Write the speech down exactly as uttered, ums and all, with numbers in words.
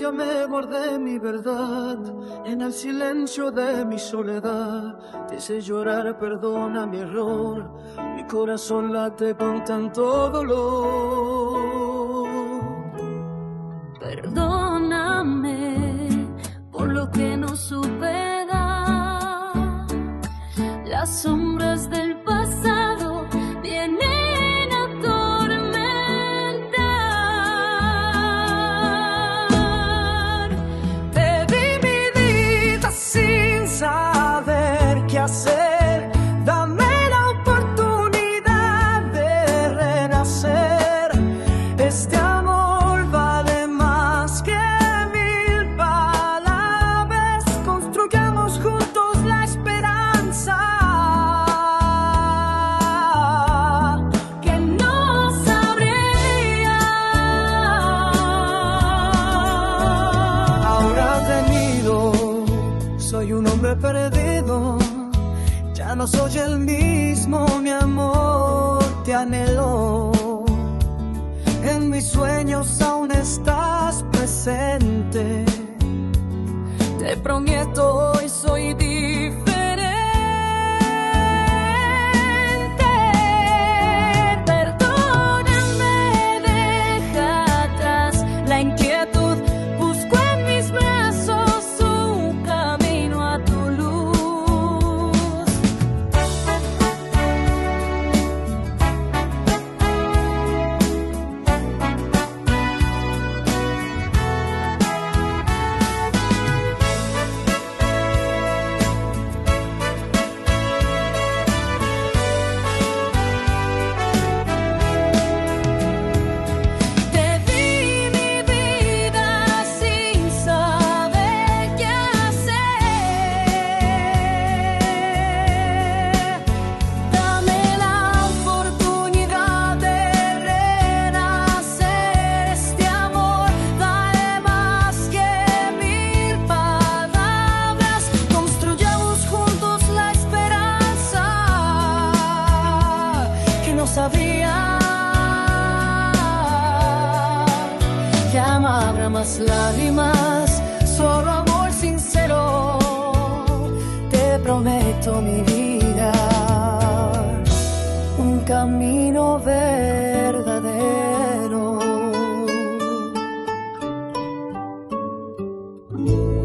distancia me guardé mi verdad, en el silencio de mi soledad. Te hice llorar, perdona mi error, mi corazón late con tanto dolor. Perdóname por lo que no supe dar. Las sombras del pasado vienen a atormentar. Te di mi vida sin saber qué hacer. Dame la oportunidad de renacer. Este amor vale más que mil palabras. Construyamos juntos la esperanza que nos abriría. Ahora tenido, soy un hombre perdido. Ya no soy el mismo, mi amor, te anhelo. En mis sueños aún estás presente. Te prometo hoy soy diferente. Perdóname, deja atrás la inquietud. Busco en mis brazos un camino a tu luz. Te di mi vida sin saber qué hacer. Dame la oportunidad de renacer. Este amor vale más que mil palabras. Construyamos juntos la esperanza que nos abría. Ya no habrá más lágrimas, solo amor sincero. Te prometo mi vida, un camino verdadero.